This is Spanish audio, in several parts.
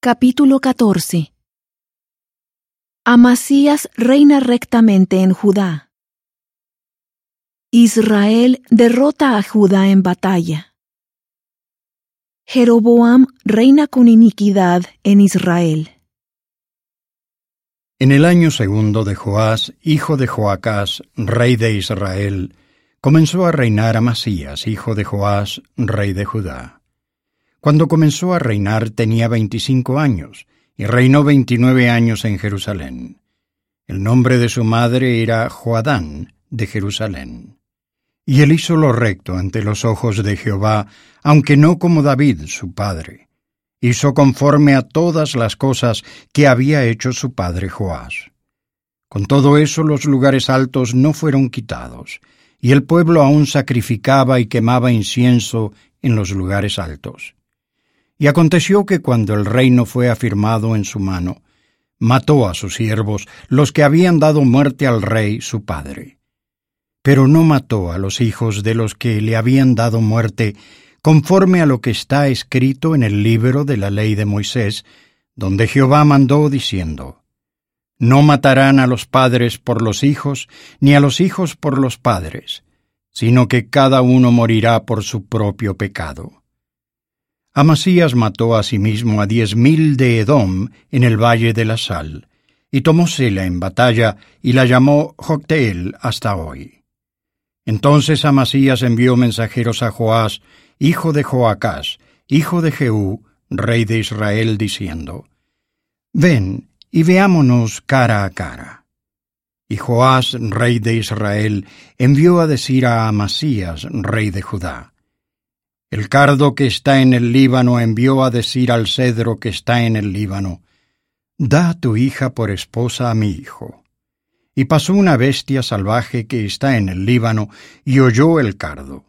Capítulo 14. Amasías reina rectamente en Judá. Israel derrota a Judá en batalla. Jeroboam reina con iniquidad en Israel. En el año segundo de Joás, hijo de Joacás, rey de Israel, comenzó a reinar Amasías, hijo de Joás, rey de Judá. Cuando comenzó a reinar tenía 25 años, y reinó 29 años en Jerusalén. El nombre de su madre era Joadán, de Jerusalén. Y él hizo lo recto ante los ojos de Jehová, aunque no como David, su padre. Hizo conforme a todas las cosas que había hecho su padre Joás. Con todo eso los lugares altos no fueron quitados, y el pueblo aún sacrificaba y quemaba incienso en los lugares altos. Y aconteció que cuando el reino fue afirmado en su mano, mató a sus siervos, los que habían dado muerte al rey su padre. Pero no mató a los hijos de los que le habían dado muerte, conforme a lo que está escrito en el libro de la ley de Moisés, donde Jehová mandó diciendo: No matarán a los padres por los hijos, ni a los hijos por los padres, sino que cada uno morirá por su propio pecado. Amasías mató asimismo a 10,000 de Edom en el valle de la Sal, y tomó Sela en batalla, y la llamó Jocteel hasta hoy. Entonces Amasías envió mensajeros a Joás, hijo de Joacás, hijo de Jehú, rey de Israel, diciendo: Ven y veámonos cara a cara. Y Joás, rey de Israel, envió a decir a Amasías, rey de Judá: El cardo que está en el Líbano envió a decir al cedro que está en el Líbano: Da a tu hija por esposa a mi hijo. Y pasó una bestia salvaje que está en el Líbano, y oyó el cardo.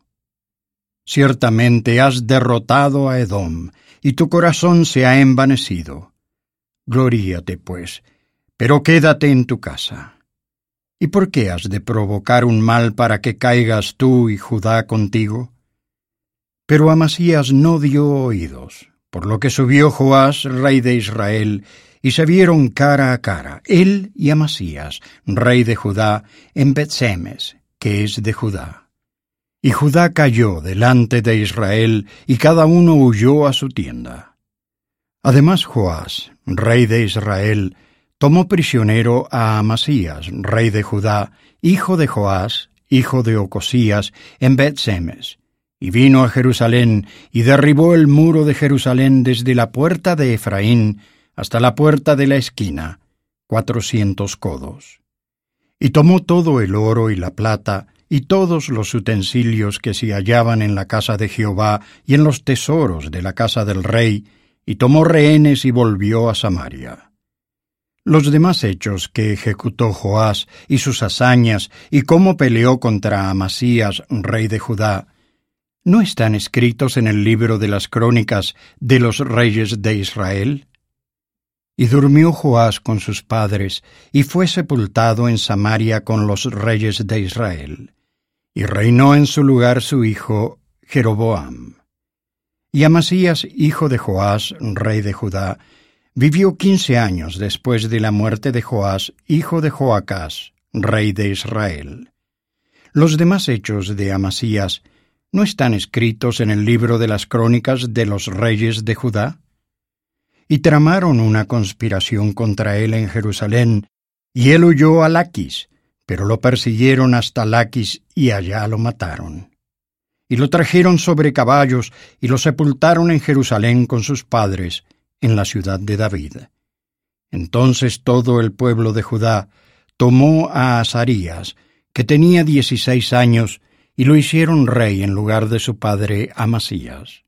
Ciertamente has derrotado a Edom, y tu corazón se ha envanecido. Gloríate, pues, pero quédate en tu casa. ¿Y por qué has de provocar un mal para que caigas tú y Judá contigo? Pero Amasías no dio oídos, por lo que subió Joás, rey de Israel, y se vieron cara a cara, él y Amasías, rey de Judá, en Bet-Semes, que es de Judá. Y Judá cayó delante de Israel, y cada uno huyó a su tienda. Además Joás, rey de Israel, tomó prisionero a Amasías, rey de Judá, hijo de Joás, hijo de Ocosías, en Bet-Semes, y vino a Jerusalén, y derribó el muro de Jerusalén desde la puerta de Efraín hasta la puerta de la esquina, 400 codos. Y tomó todo el oro y la plata, y todos los utensilios que se hallaban en la casa de Jehová y en los tesoros de la casa del rey, y tomó rehenes y volvió a Samaria. Los demás hechos que ejecutó Joás, y sus hazañas, y cómo peleó contra Amasías, rey de Judá, ¿no están escritos en el libro de las crónicas de los reyes de Israel? Y durmió Joás con sus padres, y fue sepultado en Samaria con los reyes de Israel. Y reinó en su lugar su hijo Jeroboam. Y Amasías, hijo de Joás, rey de Judá, vivió 15 años después de la muerte de Joás, hijo de Joacás, rey de Israel. Los demás hechos de Amasías ¿no están escritos en el libro de las crónicas de los reyes de Judá? Y tramaron una conspiración contra él en Jerusalén, y él huyó a Laquis, pero lo persiguieron hasta Laquis y allá lo mataron. Y lo trajeron sobre caballos y lo sepultaron en Jerusalén con sus padres, en la ciudad de David. Entonces todo el pueblo de Judá tomó a Azarías, que tenía 16 años, y lo hicieron rey en lugar de su padre Amasías.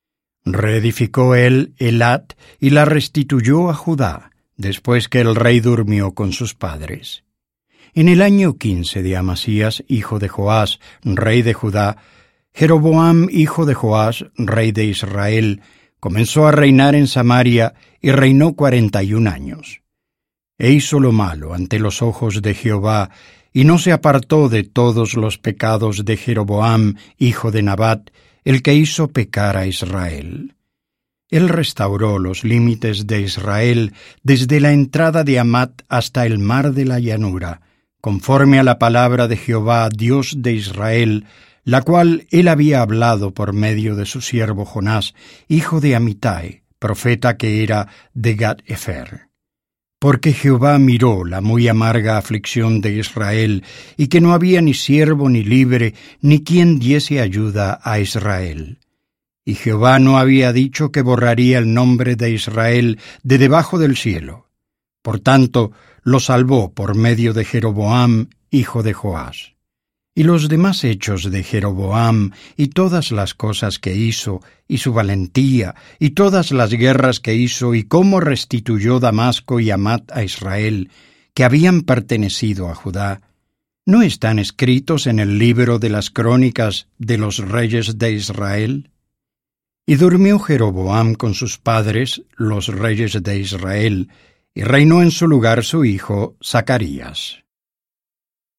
Reedificó él Elat y la restituyó a Judá, después que el rey durmió con sus padres. En el año 15 de Amasías, hijo de Joás, rey de Judá, Jeroboam, hijo de Joás, rey de Israel, comenzó a reinar en Samaria y reinó 41 años. E hizo lo malo ante los ojos de Jehová, y no se apartó de todos los pecados de Jeroboam, hijo de Nabat, el que hizo pecar a Israel. Él restauró los límites de Israel desde la entrada de Hamat hasta el mar de la llanura, conforme a la palabra de Jehová, Dios de Israel, la cual él había hablado por medio de su siervo Jonás, hijo de Amitai, profeta que era de Gat-Efer. Porque Jehová miró la muy amarga aflicción de Israel, y que no había ni siervo ni libre, ni quien diese ayuda a Israel. Y Jehová no había dicho que borraría el nombre de Israel de debajo del cielo. Por tanto, lo salvó por medio de Jeroboam, hijo de Joás. Y los demás hechos de Jeroboam, y todas las cosas que hizo, y su valentía, y todas las guerras que hizo, y cómo restituyó Damasco y Hamat a Israel, que habían pertenecido a Judá, ¿no están escritos en el libro de las crónicas de los reyes de Israel? Y durmió Jeroboam con sus padres, los reyes de Israel, y reinó en su lugar su hijo Zacarías.